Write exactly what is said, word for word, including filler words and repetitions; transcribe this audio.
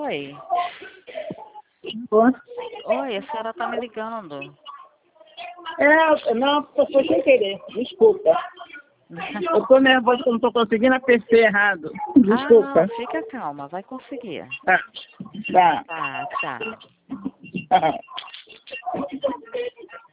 Oi. Oi. Oi, a senhora tá me ligando. É, não, foi sem querer. Desculpa. Eu tô nervosa que eu não tô conseguindo apertar errado. Desculpa. Ah, não, fica calma, vai conseguir. Tá. Tá. Tá, tá. Tá.